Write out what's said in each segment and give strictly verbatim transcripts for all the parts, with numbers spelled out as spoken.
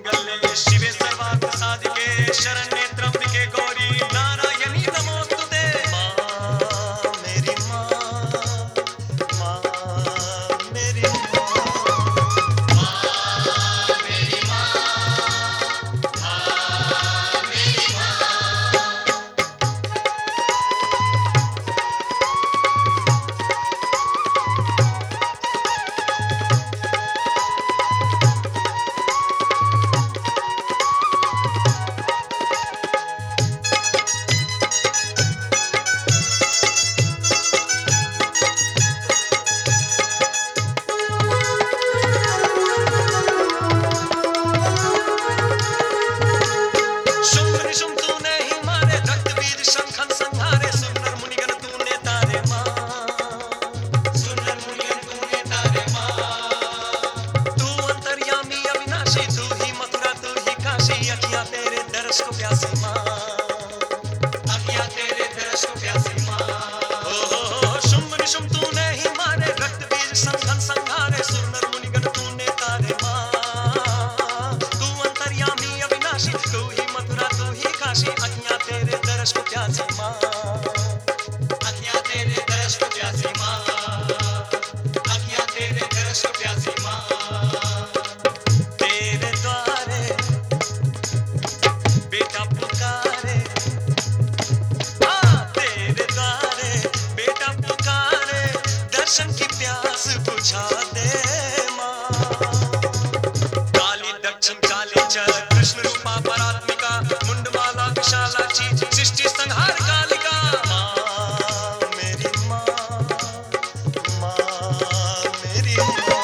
मंगले शिवे सर्वार्थ साधिके शरण्ये त्र्यंबके गौरी नारायणी नमोस्तुते। माँ मेरी माँ, माँ मेरी माँ, माँ मेरी माँ, माँ मेरी माँ। शुंभ निशुंभ तूने ही मारे, रक्तबीज शंखन संहारे, सुरनर मुनिगण तूने तारे माँ, सुरनर मुनिगण तूने तारे माँ। तू अंतर्यामी अविनाशी, तू ही मथुरा तू ही काशी, अखियाँ तेरे दर्श को प्यासी माँ, अखियाँ तेरे दर्श को प्यासी माँ। ओ हो हो शुंभ निशुंभ तूने ही मारे, रक्तबीज शंखन संहारे, सुरनर मुनिगण तूने तारे माँ। तू अंतर्यामी अविनाशी, तू ही मथुरा तू ही काशी, अखियाँ तेरे दर्श को प्यासी माँ, अखियाँ तेरे दर्श को प्यासी माँ, अखियाँ तेरे दर्श को प्यासी माँ। तेरे द्वारे बेटा पुकारे, हाँ तेरे द्वारे बेटा पुकारे, दर्शन की प्यास बुझा दे माँ। काली दक्षिण काली च कृष्ण रूपा परात्मिका, मुंडमाला विशालाक्षी सृष्टि संहार कालिका। माँ मेरी माँ, माँ मेरी माँ,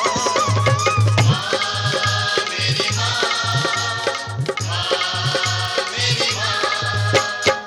माँ मेरी माँ, माँ मेरी माँ।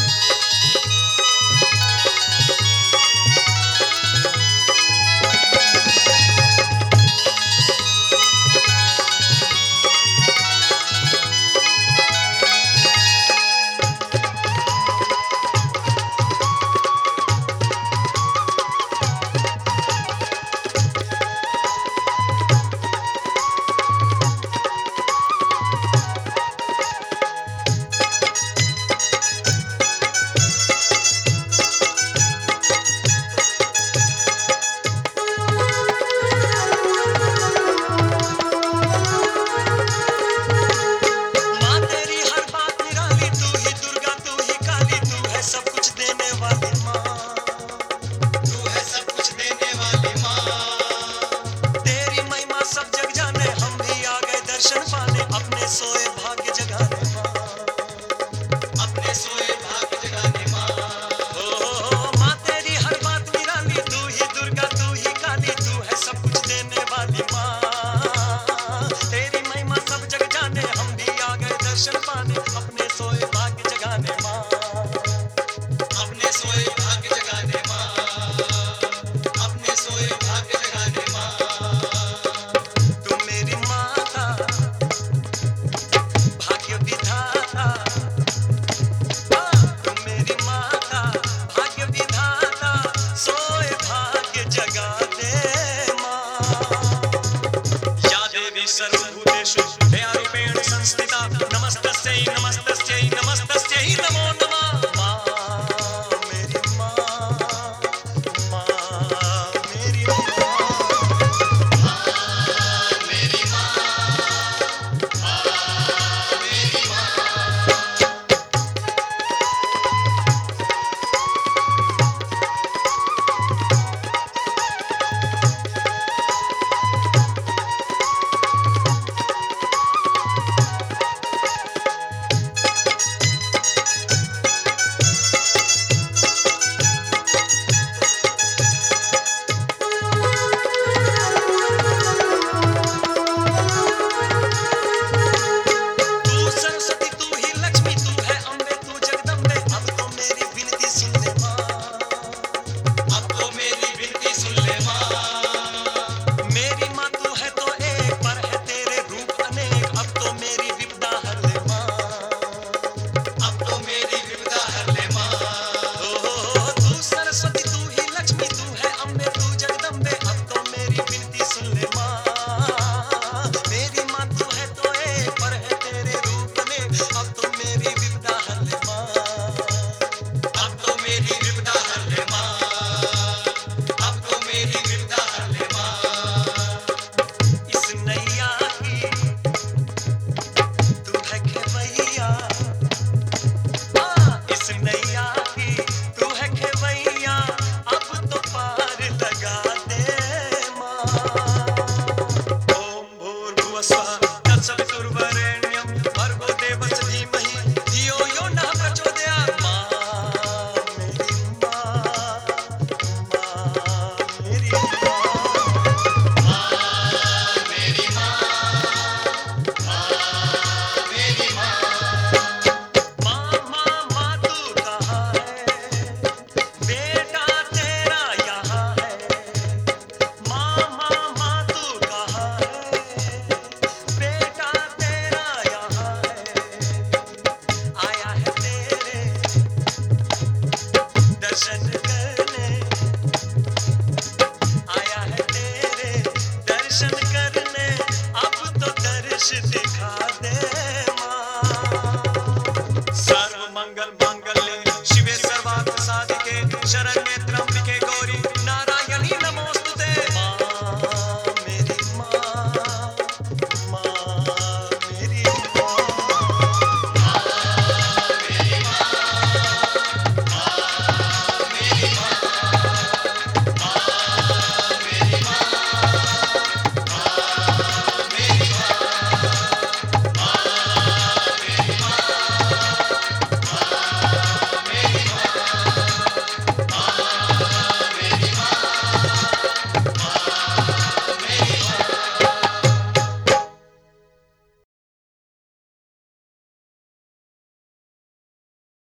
माँ तेरी हर बात निराली, तू ही दुर्गा तू ही काली, तू है सब कुछ देने वाली माँ, तू है सब कुछ देने वाली माँ। तेरी महिमा सब जग जाने, हम भी आ गए दर्शन पाने, अपने सोए